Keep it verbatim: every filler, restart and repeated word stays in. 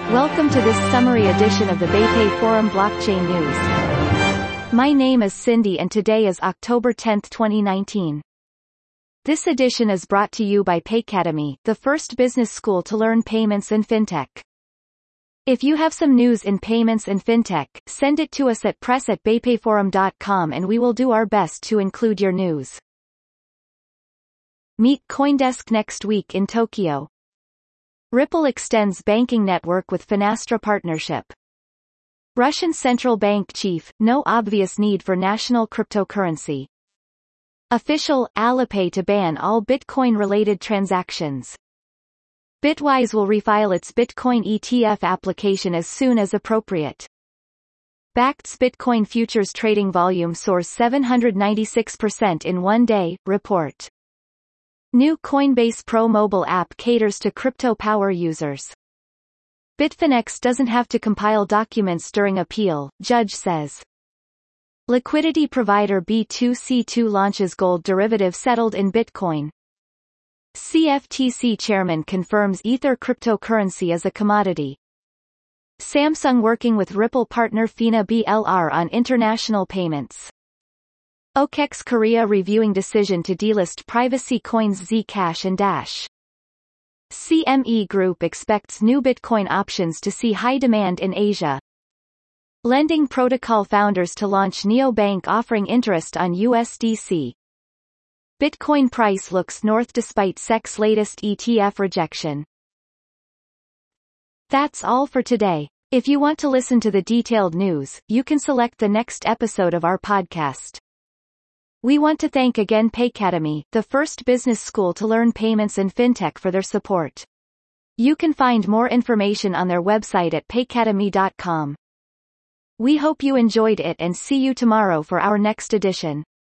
Welcome to this summary edition of the BayPay Forum Blockchain News. My name is Cindy and today is October tenth twenty nineteen. This edition is brought to you by Paycademy, the first business school to learn payments and fintech. If you have some news in payments and fintech, send it to us at press at baypayforum dot com and we will do our best to include your news. Meet CoinDesk next week in Tokyo. Ripple extends banking network with Finastra partnership. Russian central bank chief, no obvious need for national cryptocurrency. Official, Alipay to ban all Bitcoin-related transactions. Bitwise will refile its Bitcoin E T F application as soon as appropriate. Bakkt's Bitcoin futures trading volume soars seven hundred ninety-six percent in one day, report. New Coinbase Pro mobile app caters to crypto power users. Bitfinex doesn't have to compile documents during appeal, judge says. Liquidity provider B two C two launches gold derivative settled in Bitcoin. C F T C chairman confirms Ether cryptocurrency as a commodity. Samsung working with Ripple partner Fina B L R on international payments. O K X Korea reviewing decision to delist privacy coins Zcash and Dash. C M E Group expects new Bitcoin options to see high demand in Asia. Lending protocol founders to launch neobank offering interest on U S D C. Bitcoin price looks north despite S E C's latest E T F rejection. That's all for today. If you want to listen to the detailed news, you can select the next episode of our podcast. We want to thank again Paycademy, the first business school to learn payments and fintech for their support. You can find more information on their website at paycademy dot com. We hope you enjoyed it and see you tomorrow for our next edition.